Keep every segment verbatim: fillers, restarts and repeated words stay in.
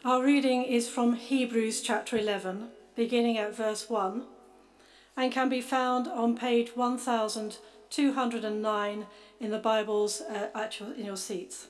Our reading is from Hebrews chapter eleven, beginning at verse one, and can be found on page one thousand two hundred nine in the Bibles uh, at your, in your seats.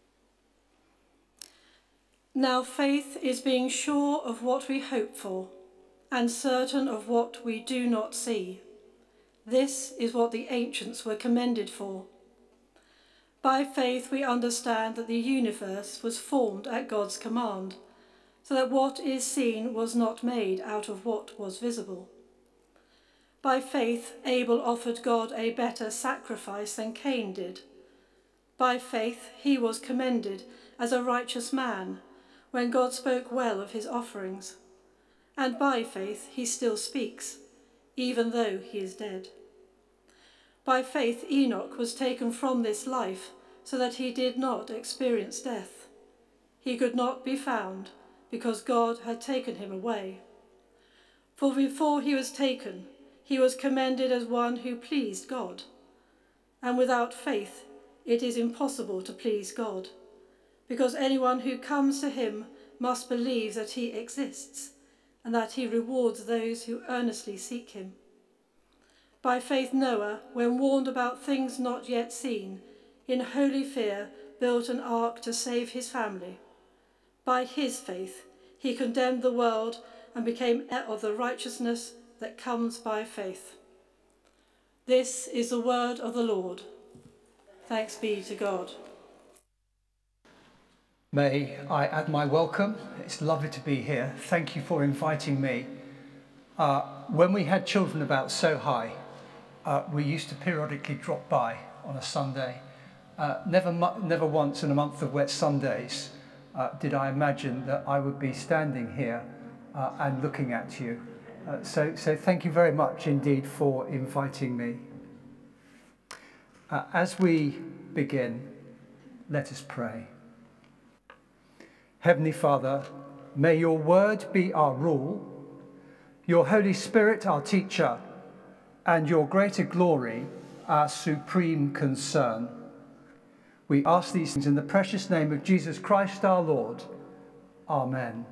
Now faith is being sure of what we hope for, and certain of what we do not see. This is what the ancients were commended for. By faith we understand that the universe was formed at God's command, so that what is seen was not made out of what was visible. By faith Abel offered God a better sacrifice than Cain did. By faith he was commended as a righteous man when God spoke well of his offerings. And by faith he still speaks, even though he is dead. By faith Enoch was taken from this life so that he did not experience death. He could not be found because God had taken him away. For before he was taken, he was commended as one who pleased God. And without faith it is impossible to please God, because anyone who comes to him must believe that he exists and that he rewards those who earnestly seek him. By faith Noah, when warned about things not yet seen, in holy fear built an ark to save his family. By his faith he condemned the world and became heir of the righteousness that comes by faith. This is the word of the Lord. Thanks be to God. May I add my welcome. It's lovely to be here. Thank you for inviting me. Uh, when we had children about so high, uh, we used to periodically drop by on a Sunday. Uh, never, mu- never once in a month of wet Sundays uh, did I imagine that I would be standing here uh, and looking at you. Uh, so, so thank you very much indeed for inviting me. Uh, as we begin, let us pray. Heavenly Father, may your word be our rule, your Holy Spirit our teacher, and your greater glory our supreme concern. We ask these things in the precious name of Jesus Christ our Lord. Amen.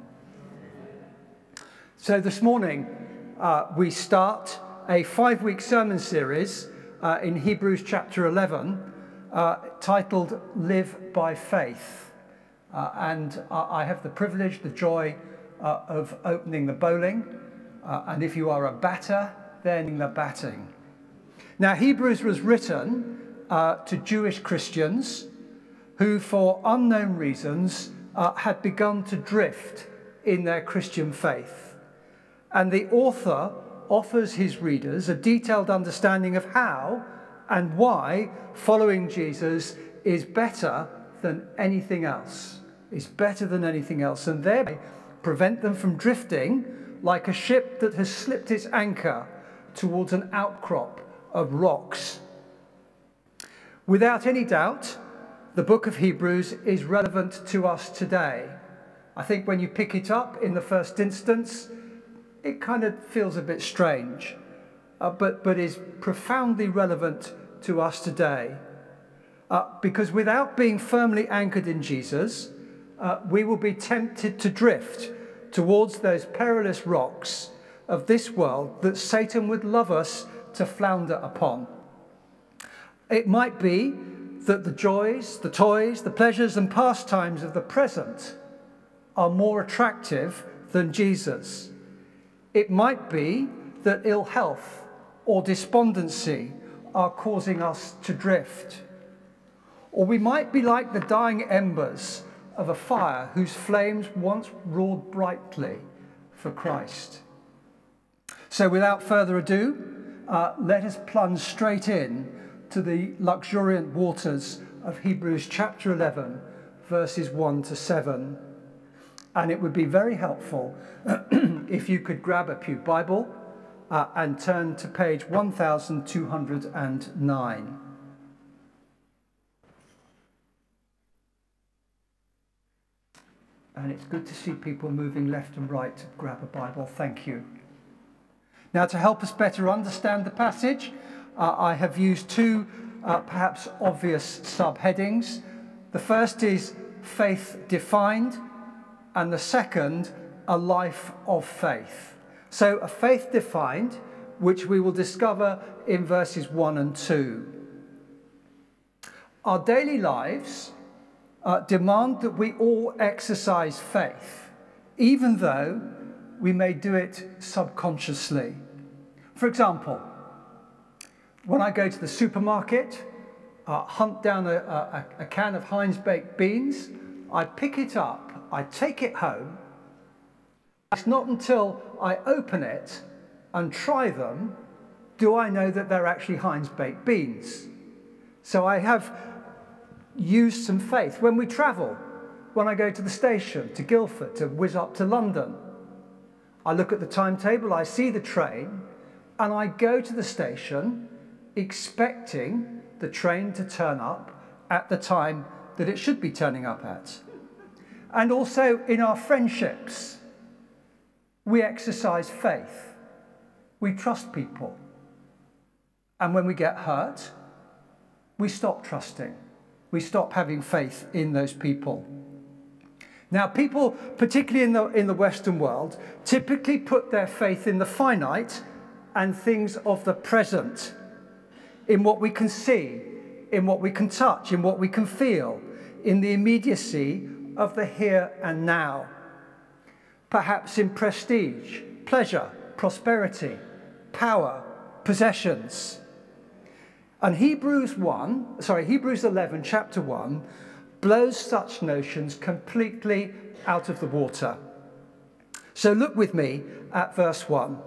So this morning uh, we start a five-week sermon series uh, in Hebrews chapter eleven uh, titled Live by Faith. Uh, and uh, I have the privilege, the joy uh, of opening the bowling. Uh, and if you are a batter, then the batting. Now, Hebrews was written uh, to Jewish Christians who, for unknown reasons, uh, had begun to drift in their Christian faith. And the author offers his readers a detailed understanding of how and why following Jesus is better than anything else, is better than anything else, and thereby prevent them from drifting like a ship that has slipped its anchor towards an outcrop of rocks. Without any doubt, the book of Hebrews is relevant to us today. I think when you pick it up in the first instance, it kind of feels a bit strange, uh, but, but is profoundly relevant to us today. Uh, because without being firmly anchored in Jesus, uh, we will be tempted to drift towards those perilous rocks of this world that Satan would love us to flounder upon. It might be that the joys, the toys, the pleasures and pastimes of the present are more attractive than Jesus. It might be that ill health or despondency are causing us to drift. Or we might be like the dying embers of a fire whose flames once roared brightly for Christ. So without further ado, uh, let us plunge straight in to the luxuriant waters of Hebrews chapter eleven, verses one to seven. And it would be very helpful if you could grab a pew Bible uh, and turn to page one thousand two hundred nine. And it's good to see people moving left and right to grab a Bible. Thank you. Now, to help us better understand the passage, uh, I have used two uh, perhaps obvious subheadings. The first is faith defined, and the second, a life of faith. So a faith defined, which we will discover in verses one and two. Our daily lives uh, demand that we all exercise faith, even though we may do it subconsciously. For example, when I go to the supermarket, uh, hunt down a, a, a can of Heinz baked beans, I pick it up, I take it home. It's not until I open it and try them do I know that they're actually Heinz baked beans. So I have used some faith. When we travel, when I go to the station, to Guildford, to whiz up to London, I look at the timetable, I see the train, and I go to the station expecting the train to turn up at the time that it should be turning up at. And also in our friendships, we exercise faith. We trust people. And when we get hurt, we stop trusting. We stop having faith in those people. Now, people, particularly in the, in the Western world, typically put their faith in the finite and things of the present, in what we can see, in what we can touch, in what we can feel, in the immediacy of the here and now. Perhaps in prestige, pleasure, prosperity, power, possessions. And Hebrews one, sorry, Hebrews eleven, chapter one, blows such notions completely out of the water. So look with me at verse one.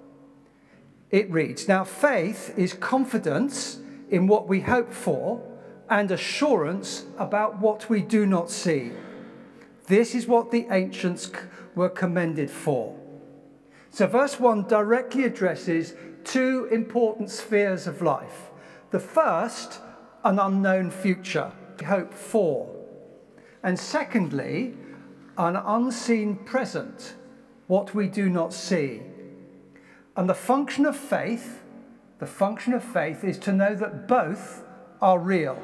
It reads, "Now faith is confidence in what we hope for and assurance about what we do not see. This is what the ancients were commended for." So verse one directly addresses two important spheres of life. The first, an unknown future, hope for. And secondly, an unseen present, what we do not see. And the function of faith, the function of faith is to know that both are real.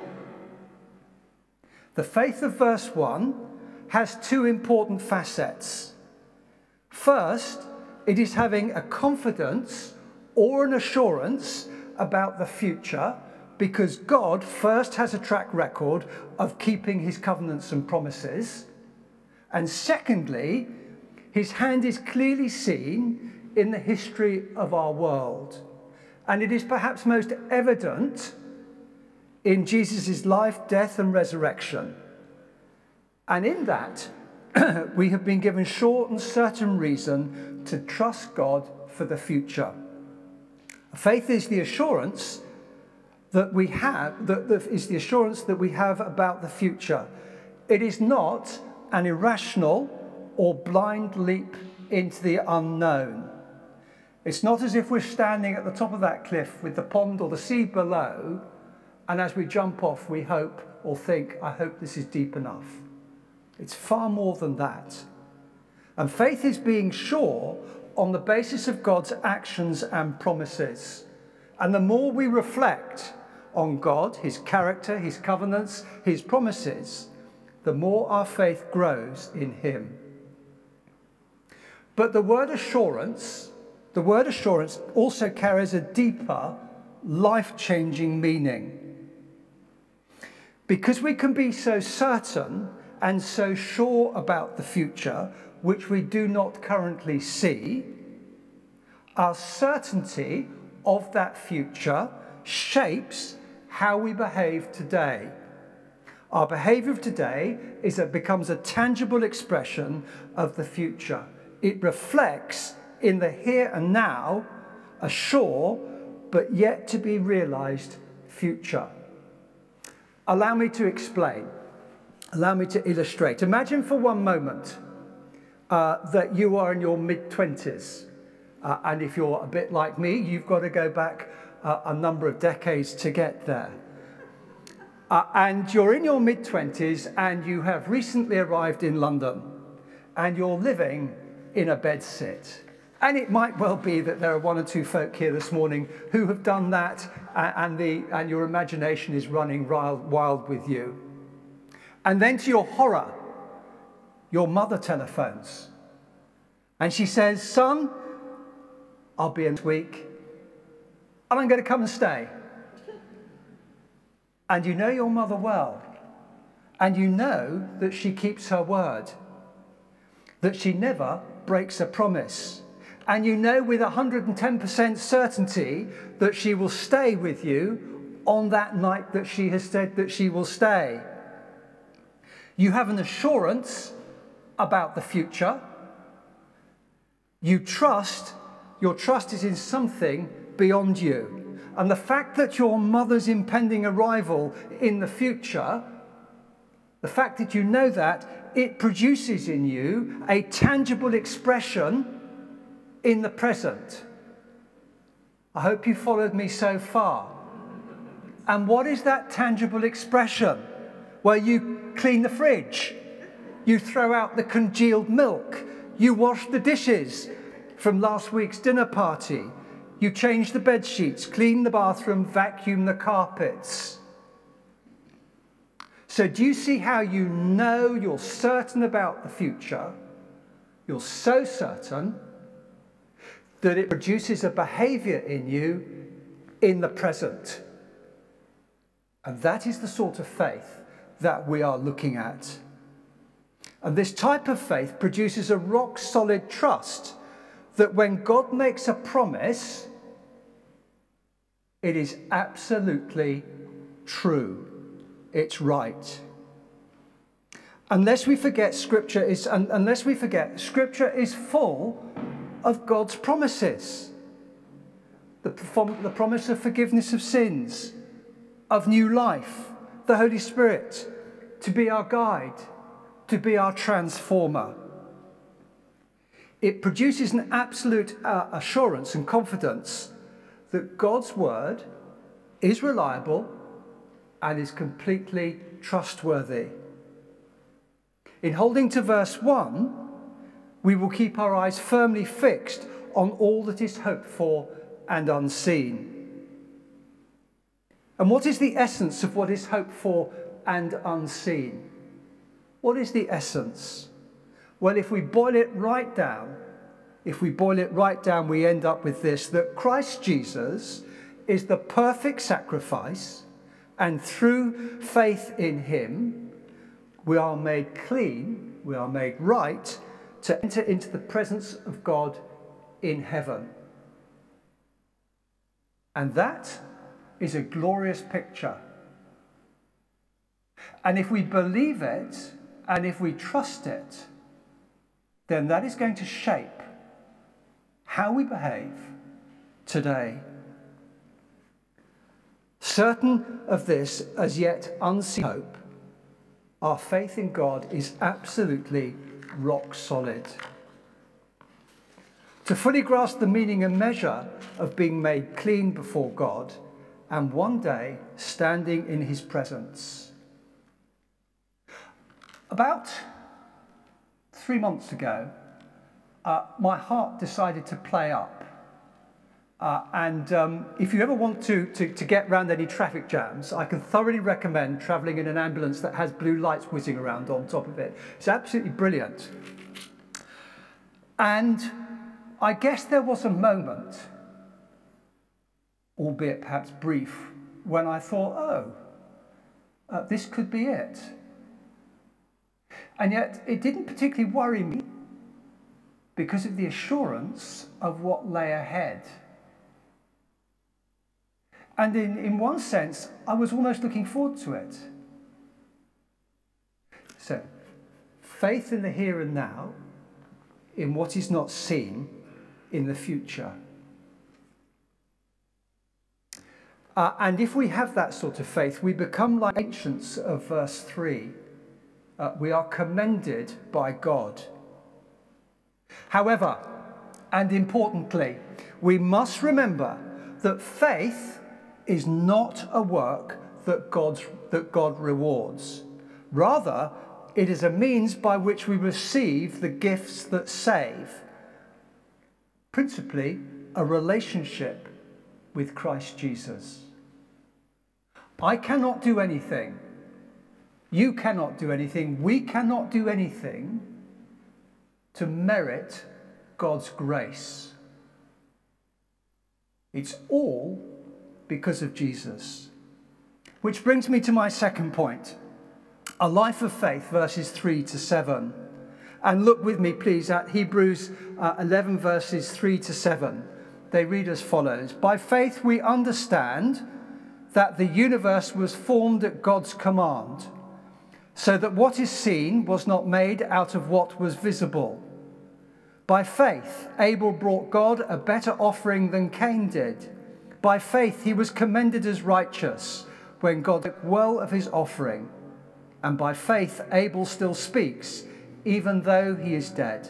The faith of verse one has two important facets. First, it is having a confidence or an assurance about the future, because God first has a track record of keeping his covenants and promises. And secondly, his hand is clearly seen in the history of our world. And it is perhaps most evident in Jesus' life, death, and resurrection. And in that, we have been given sure and certain reason to trust God for the future. Faith is the assurance that we have, that is the assurance that we have about the future. It is not an irrational or blind leap into the unknown. It's not as if we're standing at the top of that cliff with the pond or the sea below, and as we jump off, we hope or think, I hope this is deep enough. It's far more than that. And faith is being sure on the basis of God's actions and promises. And the more we reflect on God, his character, his covenants, his promises, the more our faith grows in him. But the word assurance, the word assurance also carries a deeper, life-changing meaning. Because we can be so certain and so sure about the future, which we do not currently see, our certainty of that future shapes how we behave today. Our behavior of today is that becomes a tangible expression of the future. It reflects in the here and now a sure but yet to be realized future. Allow me to explain. Allow me to illustrate. Imagine for one moment uh, that you are in your mid-twenties. Uh, and if you're a bit like me, you've got to go back uh, a number of decades to get there. Uh, and you're in your mid-twenties and you have recently arrived in London and you're living in a bedsit. And it might well be that there are one or two folk here this morning who have done that, uh, and, the, and your imagination is running wild, wild with you. And then to your horror, your mother telephones and she says, son, I'll be in this week and I'm going to come and stay. And you know your mother well, and you know that she keeps her word, that she never breaks a promise. And you know with one hundred ten percent certainty that she will stay with you on that night that she has said that she will stay. You have an assurance about the future. You trust, your trust is in something beyond you. And the fact that your mother's impending arrival in the future, the fact that you know that, it produces in you a tangible expression in the present. I hope you followed me so far. And what is that tangible expression? Well, you clean the fridge, you throw out the congealed milk, you wash the dishes from last week's dinner party, you change the bed sheets, clean the bathroom, vacuum the carpets. So do you see how you know you're certain about the future? You're so certain that it produces a behavior in you in the present. And that is the sort of faith that we are looking at. And this type of faith produces a rock-solid trust that when God makes a promise, it is absolutely true. It's right. Unless we forget Scripture is, unless we forget, Scripture is full of God's promises. The, the promise of forgiveness of sins, of new life, the Holy Spirit, to be our guide, to be our transformer. It produces an absolute uh, assurance and confidence that God's word is reliable and is completely trustworthy. In holding to verse one, we will keep our eyes firmly fixed on all that is hoped for and unseen. And what is the essence of what is hoped for and unseen? What is the essence? Well, if we boil it right down, if we boil it right down, we end up with this, that Christ Jesus is the perfect sacrifice, and through faith in him, we are made clean, we are made right to enter into the presence of God in heaven. And that is a glorious picture. And if we believe it, and if we trust it, then that is going to shape how we behave today. Certain of this as yet unseen hope, our faith in God is absolutely rock solid. To fully grasp the meaning and measure of being made clean before God and one day standing in his presence. About three months ago, uh, my heart decided to play up. Uh, and um, if you ever want to, to, to get around any traffic jams, I can thoroughly recommend travelling in an ambulance that has blue lights whizzing around on top of it. It's absolutely brilliant. And I guess there was a moment, albeit perhaps brief, when I thought, oh, uh, this could be it. And yet it didn't particularly worry me because of the assurance of what lay ahead. And in, in one sense, I was almost looking forward to it. So, faith in the here and now, in what is not seen in the future. Uh, and if we have that sort of faith, we become like ancients of verse three. Uh, we are commended by God. However, and importantly, we must remember that faith is not a work that God's, that God rewards. Rather, it is a means by which we receive the gifts that save. Principally, a relationship with Christ Jesus. I cannot do anything. You cannot do anything. We cannot do anything to merit God's grace. It's all because of Jesus. Which brings me to my second point, a life of faith, verses three to seven. And look with me, please, at Hebrews uh, eleven, verses three to seven. They read as follows. By faith we understand that the universe was formed at God's command, so that what is seen was not made out of what was visible. By faith, Abel brought God a better offering than Cain did. By faith, he was commended as righteous when God took well of his offering. And by faith, Abel still speaks, even though he is dead.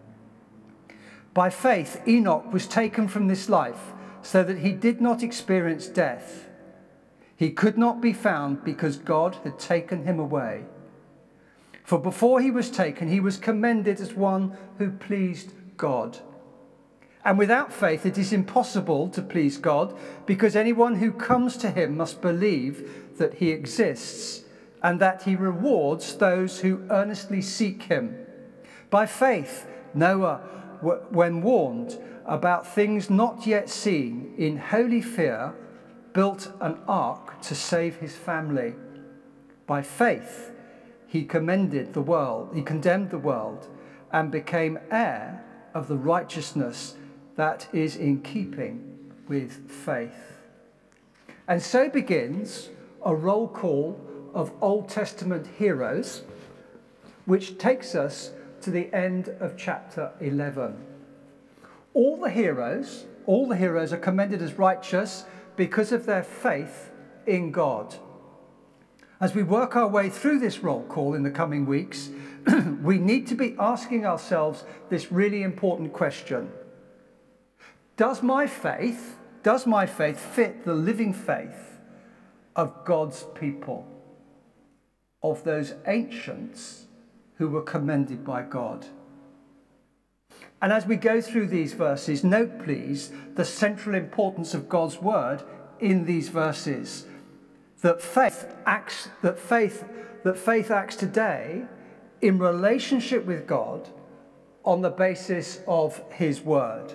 By faith, Enoch was taken from this life so that he did not experience death. He could not be found because God had taken him away. For before he was taken, he was commended as one who pleased God. And without faith, it is impossible to please God, because anyone who comes to him must believe that he exists and that he rewards those who earnestly seek him. By faith, Noah, when warned about things not yet seen, in holy fear, built an ark to save his family. By faith, he commended the world, he condemned the world, and became heir of the righteousness that is in keeping with faith. And so begins a roll call of Old Testament heroes, which takes us to the end of chapter eleven. All the heroes, all the heroes are commended as righteous because of their faith in God. As we work our way through this roll call in the coming weeks, we need to be asking ourselves this really important question. Does my faith, does my faith fit the living faith of God's people, of those ancients who were commended by God? And as we go through these verses, note please the central importance of God's word in these verses. That faith acts, that faith, that faith acts today in relationship with God on the basis of his word.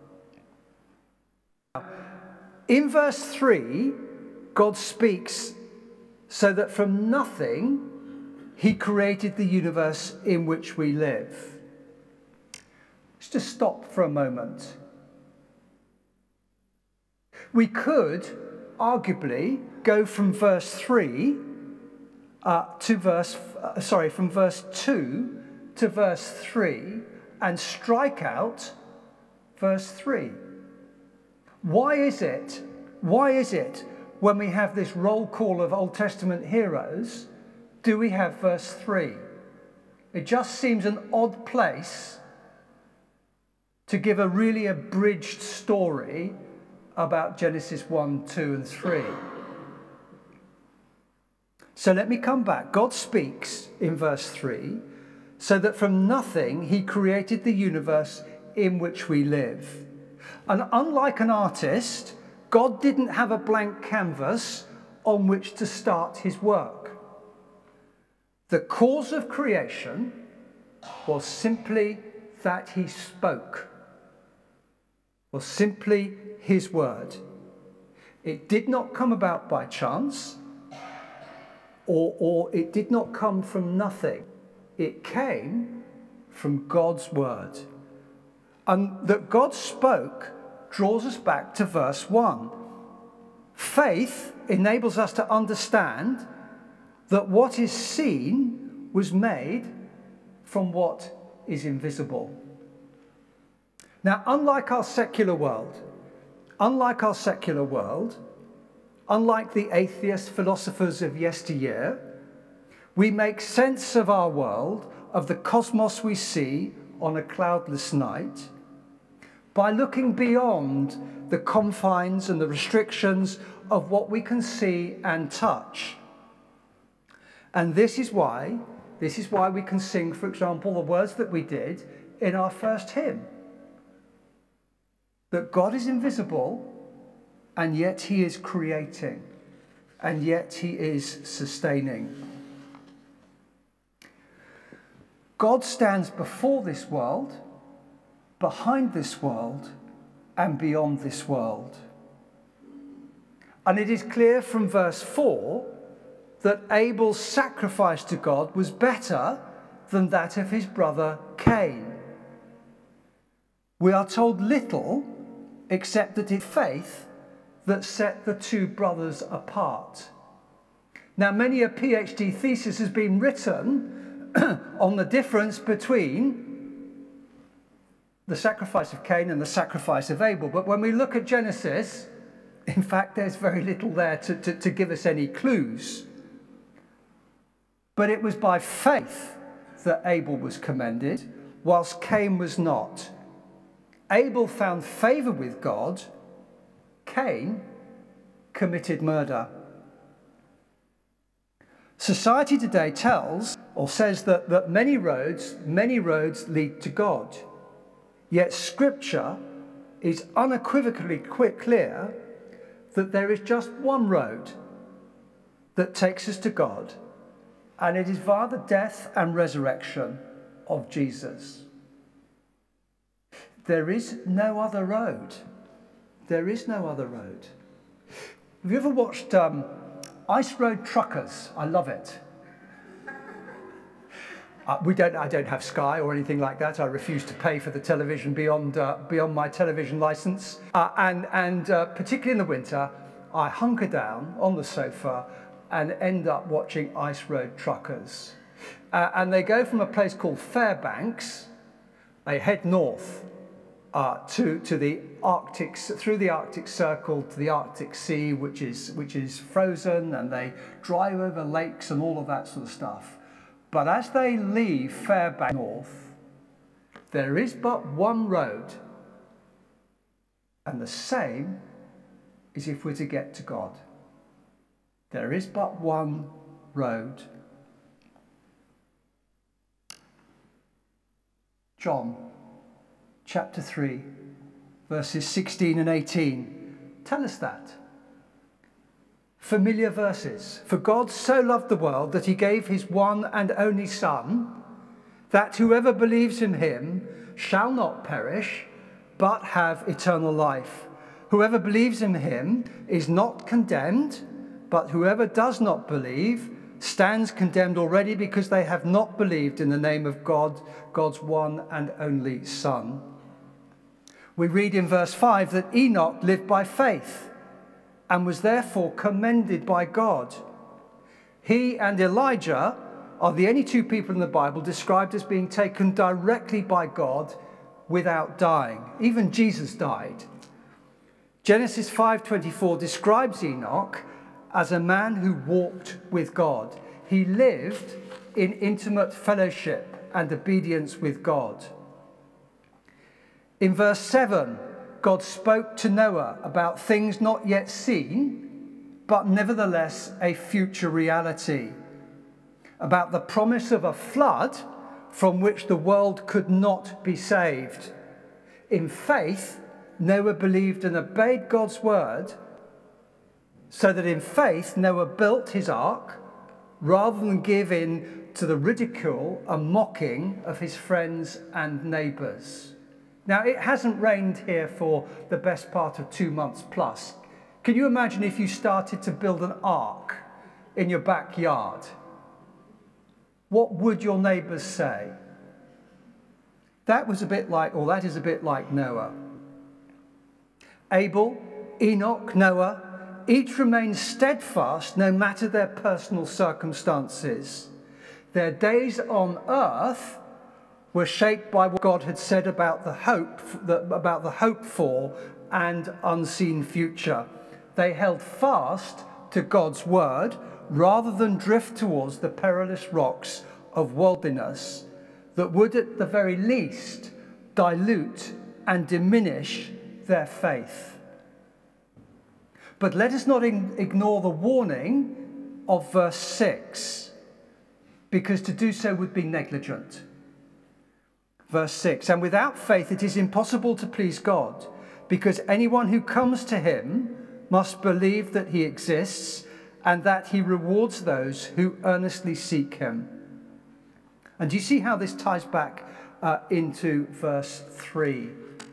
In verse three, God speaks so that from nothing he created the universe in which we live. Let's just stop for a moment. We could arguably go from verse three uh, to verse, uh, sorry, from verse two to verse three and strike out verse three. Why is it, why is it when we have this roll call of Old Testament heroes, do we have verse three? It just seems an odd place to give a really abridged story about Genesis one, two, and three. So let me come back. God speaks in verse three, so that from nothing he created the universe in which we live. And unlike an artist, God didn't have a blank canvas on which to start his work. The cause of creation was simply that he spoke, was simply his word. It did not come about by chance, or, or it did not come from nothing. It came from God's word. And that God spoke draws us back to verse one. Faith enables us to understand that what is seen was made from what is invisible. Now, unlike our secular world, unlike our secular world, unlike the atheist philosophers of yesteryear, we make sense of our world, of the cosmos we see on a cloudless night, by looking beyond the confines and the restrictions of what we can see and touch. And this is why, this is why we can sing, for example, the words that we did in our first hymn. That God is invisible, and yet he is creating, and yet he is sustaining. God stands before this world, behind this world, and beyond this world. And it is clear from verse four that Abel's sacrifice to God was better than that of his brother Cain. We are told little except that it's faith that set the two brothers apart. Now, many a PhD thesis has been written on the difference between the sacrifice of Cain and the sacrifice of Abel. But when we look at Genesis, in fact, there's very little there to, to, to give us any clues. But it was by faith that Abel was commended, whilst Cain was not. Abel found favour with God. Cain committed murder. Society today tells or says that, that many roads, many roads lead to God. Yet Scripture is unequivocally clear that there is just one road that takes us to God, and it is via the death and resurrection of Jesus. There is no other road. There is no other road. Have you ever watched um, Ice Road Truckers? I love it. Uh, we don't. I don't have Sky or anything like that. I refuse to pay for the television beyond uh, beyond my television license. Uh, and and uh, particularly in the winter, I hunker down on the sofa and end up watching Ice Road Truckers. Uh, and they go from a place called Fairbanks. They head north uh, to to the Arctic, through the Arctic Circle to the Arctic Sea, which is which is frozen, and they drive over lakes and all of that sort of stuff. But as they leave Fairbanks north, there is but one road, and the same is if we're to get to God. There is but one road. John chapter three, verses sixteen and eighteen tell us that. Familiar verses. For God so loved the world that he gave his one and only Son, that whoever believes in him shall not perish, but have eternal life. Whoever believes in him is not condemned, but whoever does not believe stands condemned already, because they have not believed in the name of God, God's one and only Son. We read in verse five that Enoch lived by faith and was therefore commended by God. He and Elijah are the only two people in the Bible described as being taken directly by God without dying. Even Jesus died. Genesis five twenty-four describes Enoch as a man who walked with God. He lived in intimate fellowship and obedience with God. In verse seven, God spoke to Noah about things not yet seen, but nevertheless a future reality, about the promise of a flood from which the world could not be saved. In faith, Noah believed and obeyed God's word, so that in faith Noah built his ark rather than give in to the ridicule and mocking of his friends and neighbours. Now, it hasn't rained here for the best part of two months plus. Can you imagine if you started to build an ark in your backyard? What would your neighbours say? That was a bit like, or that is a bit like Noah. Abel, Enoch, Noah, each remained steadfast no matter their personal circumstances. Their days on earth were shaped by what God had said about the hope, about the hope for and unseen future. They held fast to God's word rather than drift towards the perilous rocks of worldliness that would at the very least dilute and diminish their faith. But let us not ignore the warning of verse six, because to do so would be negligent. Verse six, and without faith it is impossible to please God, because anyone who comes to him must believe that he exists and that he rewards those who earnestly seek him. And do you see how this ties back uh, into verse three?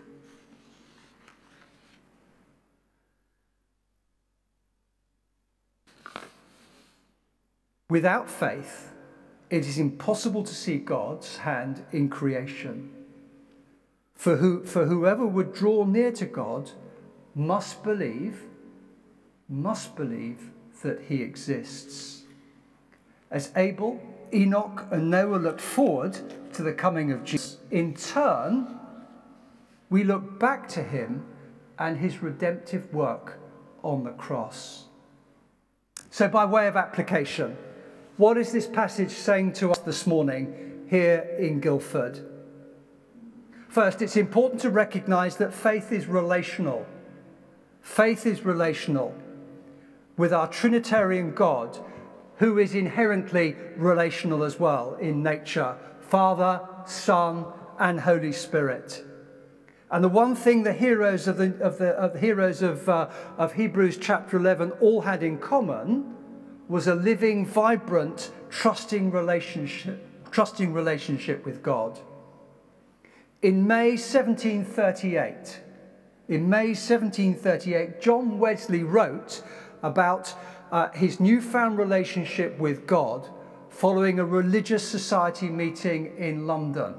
Without faith, it is impossible to see God's hand in creation. For, who, for whoever would draw near to God must believe, must believe that he exists. As Abel, Enoch, and Noah looked forward to the coming of Jesus, in turn, we look back to him and his redemptive work on the cross. So by way of application, what is this passage saying to us this morning here in Guildford? First, it's important to recognise that faith is relational. Faith is relational with our Trinitarian God, who is inherently relational as well in nature, Father, Son, and Holy Spirit. And the one thing the heroes of the, of the, of the heroes of, uh, of Hebrews chapter eleven all had in common was a living, vibrant, trusting relationship, trusting relationship with God. In May seventeen thirty-eight, in May seventeen thirty-eight, John Wesley wrote about uh, his newfound relationship with God following a religious society meeting in London.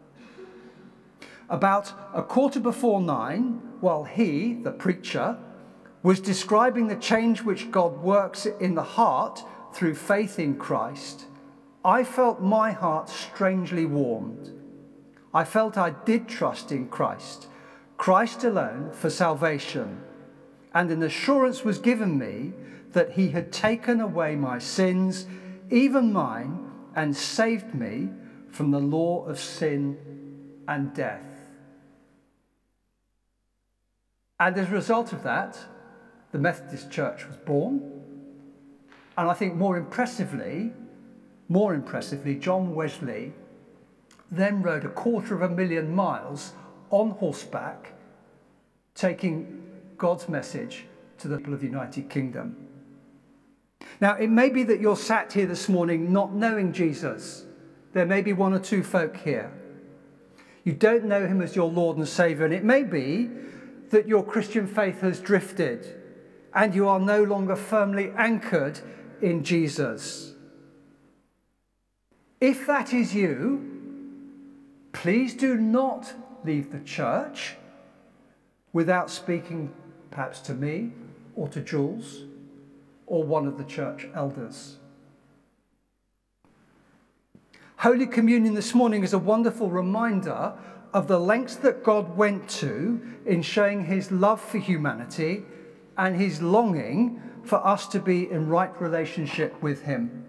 About a quarter before nine, while he, the preacher, was describing the change which God works in the heart through faith in Christ, I felt my heart strangely warmed. I felt I did trust in Christ, Christ alone for salvation, and an assurance was given me that he had taken away my sins, even mine, and saved me from the law of sin and death. And as a result of that, the Methodist Church was born. And I think more impressively, more impressively, John Wesley then rode a quarter of a million miles on horseback, taking God's message to the people of the United Kingdom. Now, it may be that you're sat here this morning not knowing Jesus. There may be one or two folk here. You don't know him as your Lord and Saviour, and it may be that your Christian faith has drifted and you are no longer firmly anchored in Jesus. If that is you, please do not leave the church without speaking perhaps to me or to Jules or one of the church elders. Holy Communion this morning is a wonderful reminder of the lengths that God went to in showing his love for humanity and his longing for us to be in right relationship with him.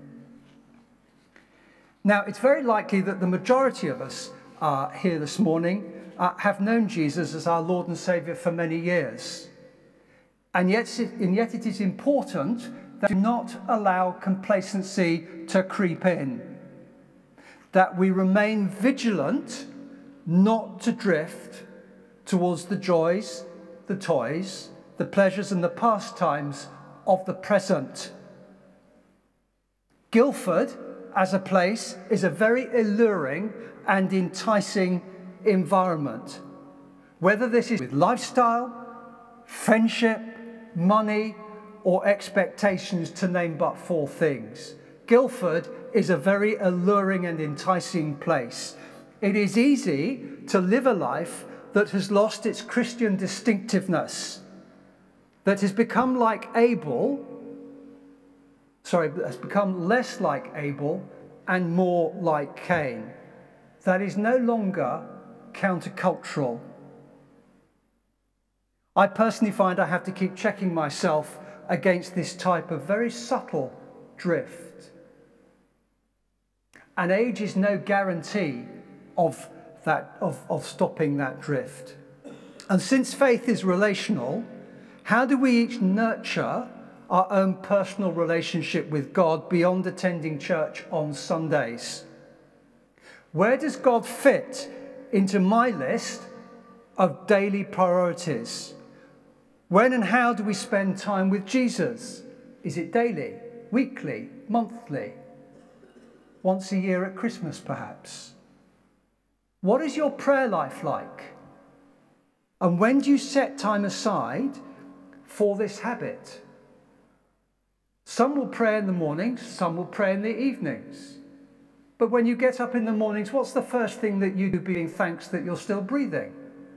Now, it's very likely that the majority of us uh, here this morning uh, have known Jesus as our Lord and Saviour for many years. And yet, and yet it is important that we do not allow complacency to creep in, that we remain vigilant not to drift towards the joys, the toys, the pleasures and the pastimes of the present. Guildford, as a place, is a very alluring and enticing environment. Whether this is with lifestyle, friendship, money, or expectations, to name but four things. Guildford is a very alluring and enticing place. It is easy to live a life that has lost its Christian distinctiveness, that has become like Abel, sorry, has become less like Abel and more like Cain. That is no longer countercultural. I personally find I have to keep checking myself against this type of very subtle drift. And age is no guarantee of that, of, of stopping that drift. And since faith is relational, how do we each nurture our own personal relationship with God beyond attending church on Sundays? Where does God fit into my list of daily priorities? When and how do we spend time with Jesus? Is it daily, weekly, monthly? Once a year at Christmas, perhaps? What is your prayer life like? And when do you set time aside for this habit? Some will pray in the mornings, some will pray in the evenings. But when you get up in the mornings, what's the first thing that you do, being thanks that you're still breathing?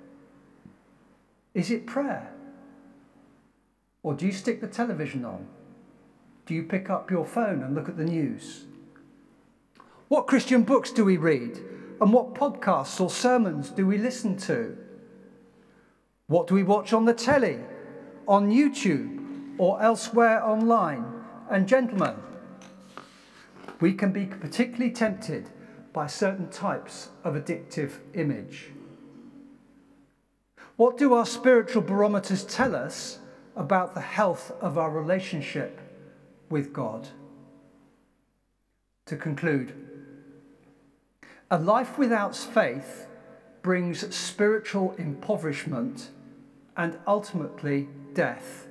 Is it prayer? Or do you stick the television on? Do you pick up your phone and look at the news? What Christian books do we read? And what podcasts or sermons do we listen to? What do we watch on the telly, on YouTube, or elsewhere online? And gentlemen, we can be particularly tempted by certain types of addictive image. What do our spiritual barometers tell us about the health of our relationship with God? To conclude, a life without faith brings spiritual impoverishment and ultimately death.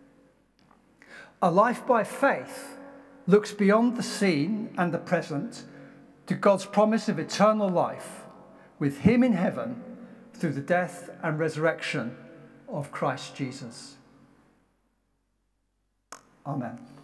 A life by faith looks beyond the seen and the present to God's promise of eternal life with him in heaven through the death and resurrection of Christ Jesus. Amen.